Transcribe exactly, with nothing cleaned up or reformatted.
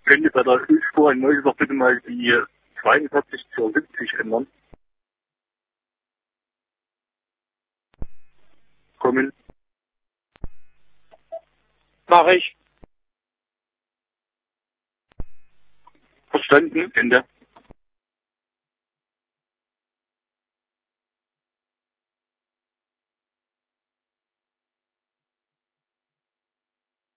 Können Sie bei der Spur in Neusbach bitte mal die zweiundvierzig zur siebzig ändern? Kommen. Mach ich. Verstanden? Ende.